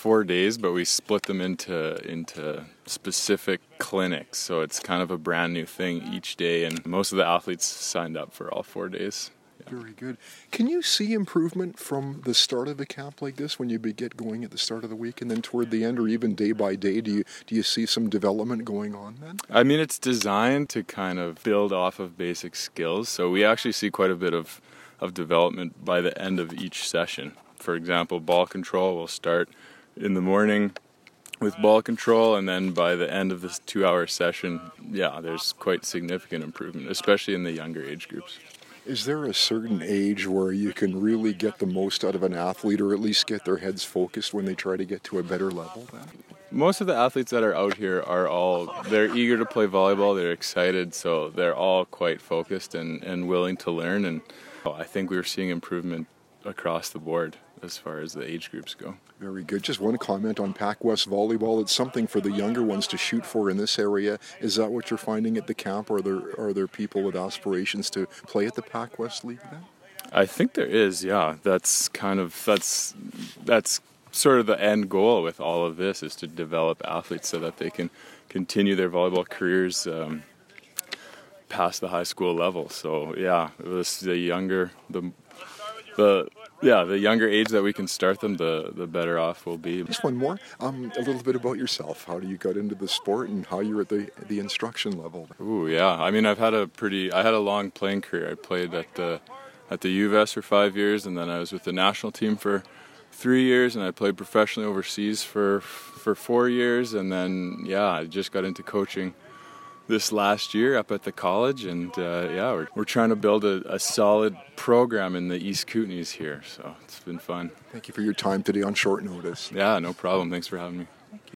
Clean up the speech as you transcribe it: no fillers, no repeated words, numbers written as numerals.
4 days, but we split them into specific clinics. So it's kind of a brand new thing each day, and most of the athletes signed up for all 4 days. Yeah. Very good. Can you see improvement from the start of a camp like this when you get going at the start of the week and then toward the end, or even day by day? Do you see some development going on then? I mean, it's designed to kind of build off of basic skills, so we actually see quite a bit of development by the end of each session. For example, ball control will start in the morning with ball control, and then by the end of this 2-hour session, there's quite significant improvement, especially in the younger age groups. Is there a certain age where you can really get the most out of an athlete, or at least get their heads focused when they try to get to a better level then? Most of the athletes that are out here they're eager to play volleyball, they're excited, so they're all quite focused and willing to learn, and I think we're seeing improvement across the board as far as the age groups go. Very good. Just one comment on PacWest Volleyball. It's something for the younger ones to shoot for in this area. Is that what you're finding at the camp, or are there people with aspirations to play at the PacWest League then? I think there is, yeah. That's sort of the end goal with all of this, is to develop athletes so that they can continue their volleyball careers past the high school level. So it was the younger age that we can start them, the better off we'll be. Just one more. A little bit about yourself. How do you get into the sport, and how you're at the instruction level? Ooh, yeah. I mean, I had a long playing career. I played at the UVS for 5 years, and then I was with the national team for 3 years, and I played professionally overseas for 4 years, and then I just got into coaching this last year up at the college, and we're trying to build a solid program in the East Kootenays here, so it's been fun. Thank you for your time today on short notice. Yeah, no problem. Thanks for having me.